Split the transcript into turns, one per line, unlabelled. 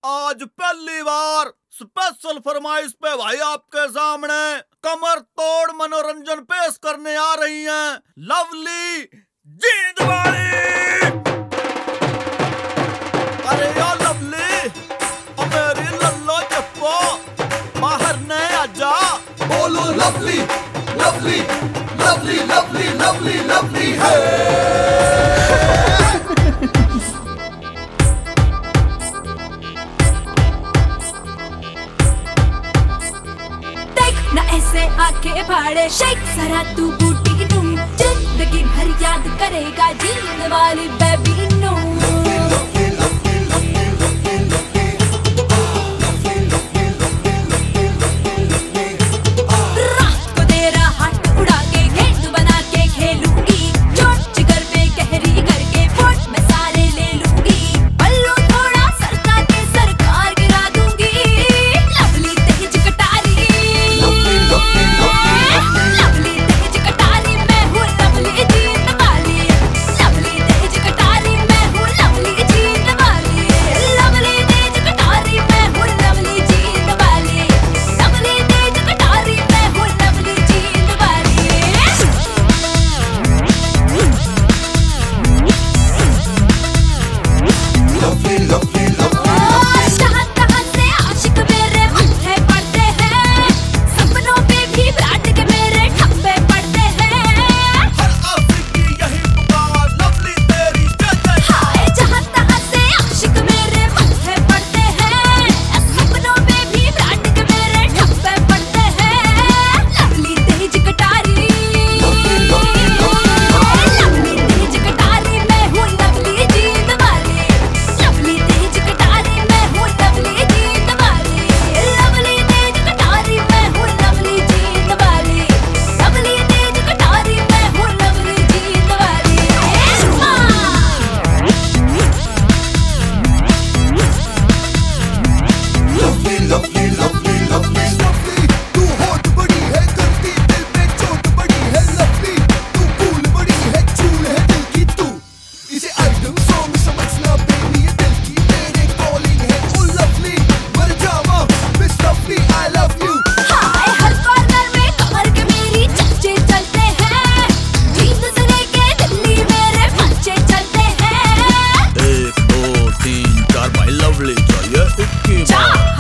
आज पहली बार स्पेशल फरमाइश पे भाई आपके सामने कमर तोड़ मनोरंजन पेश करने आ रही हैं लवली जींदवाड़ी। अरे यार लवली, मेरी लल्लो चप्पो बाहर न आजा।
बोलो lovely lovely lovely lovely lovely lovely है।
ना ऐसे आके फाड़े शेक जरा तू बूटी नू, जिंदगी भर याद करेगा जींद वाली बेबी नू। रात को तेरा हाथ उड़ा के गेंद बना के खेलूंगी, चोट जिगर पे गहरी करके वोट में सारे ले लूंगी, बल्लू थोड़ा सरका के सरकार गिरा दूंगी। लवली तेज कटारी, लवली तेज कटारी मैं हूँ लवली जीत वाली, लवली तेज कटारी मैं हूँ लवली जीत वाली, लवली तेज कटारी मैं हूँ लवली जीत वाली, लवली तेज कटारी मैं हूँ लवली जीत वाली।
लवली लवली
जहाँ तहाँ से आशिक मेरे मत्थे पड़ते हैं, सपनों पे भी ब्रांड के मेरे ठप्पे पड़ते हैं।
हर आशिक की यही पुकार लवली तेरी जय जय।
हाय जहाँ तहाँ से आशिक मेरे मत्थे पड़ते हैं, सपनों पे भी ब्रांड के मेरे ठप्पे पड़ते हैं। लवली तेज कटारी, लवली तेज कटारी मैं हूँ लवली जीत वाली, लवली तेज कटारी मैं हूँ लवली जीत वाली, लवली तेज कटारी मैं हूँ लवली जीत वाली, लवली तेज कटारी मैं हूँ लवली जीत वाली।
लवली लवली लवली लवली तू होठ बड़ी है करती दिल पे चोट बड़ी है लवली, तू कूल बड़ी है चूल है दिल की तू, इसे आइटम सॉन्ग समझना बेबी ये दिल की मेरे कॉलिंग है। ओ लवली मर जावा miss lovely I love you.
हाय हर कॉर्नर में कमर के मेरी चर्चे चलते हैं, जींद से लेके दिल्ली मेरे पंचे चलते हैं।
1 2 3 4 भाई लवली चाहिए 21 बार।